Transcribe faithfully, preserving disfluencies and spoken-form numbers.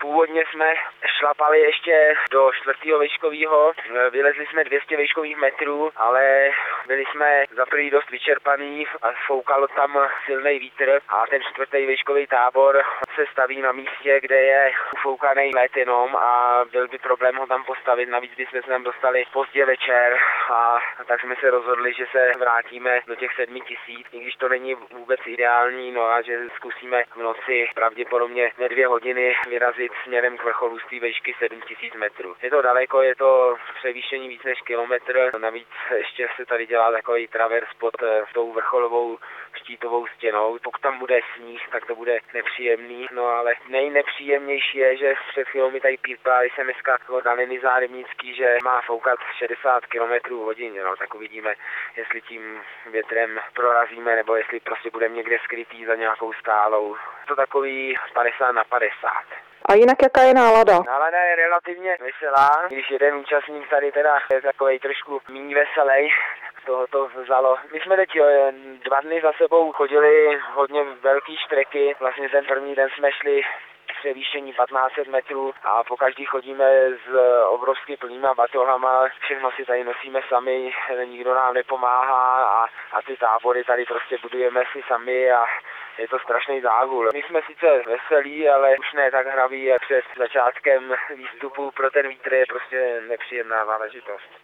Původně jsme šlapali ještě do čtvrtého výškového, vylezli jsme dvě stě výškových metrů, ale byli jsme za prvý dost vyčerpaný a foukalo tam silný vítr a ten čtvrtý výškový tábor se staví na místě, kde je ufoukaný let jenom a byl by problém ho tam postavit, navíc bychom se tam dostali pozdě večer a tak jsme se rozhodli, že se vrátíme do těch sedmi tisíc, i když to není vůbec ideální, no a že zkusíme v noci pravděpodobně ve dvě hodiny vyrazit směrem k vrcholu z té výšky sedm tisíc metrů. Je to daleko, je to převýšení víc než kilometr, navíc ještě se tady dělá takový travers pod tou vrcholovou štítovou stěnou. Pokud tam bude sníh, tak to bude nepříjemný, no ale nejnepříjemnější je, že před chvílou mi tady pípali jsem dneska od Aleny Zárybnický, že má foukat šedesát kilometrů hodině, no tak uvidíme, jestli tím větrem prorazíme, nebo jestli prostě budeme někde skrytý za nějakou skálou. To takový padesát na padesát. A jinak jaká je nálada? Nálada je relativně veselá, když jeden účastník tady teda je takovej trošku méně veselý, toho to vzalo. My jsme teď dva dny za sebou chodili hodně velký štreky, vlastně ten první den jsme šli převýšení patnáct set metrů a pokaždý chodíme s obrovsky plnýma batohama, všechno si tady nosíme sami, nikdo nám nepomáhá a, a ty tábory tady prostě budujeme si sami a je to strašný záhul. My jsme sice veselí, ale už ne tak hraví a před začátkem výstupu pro ten vítr je prostě nepříjemná záležitost.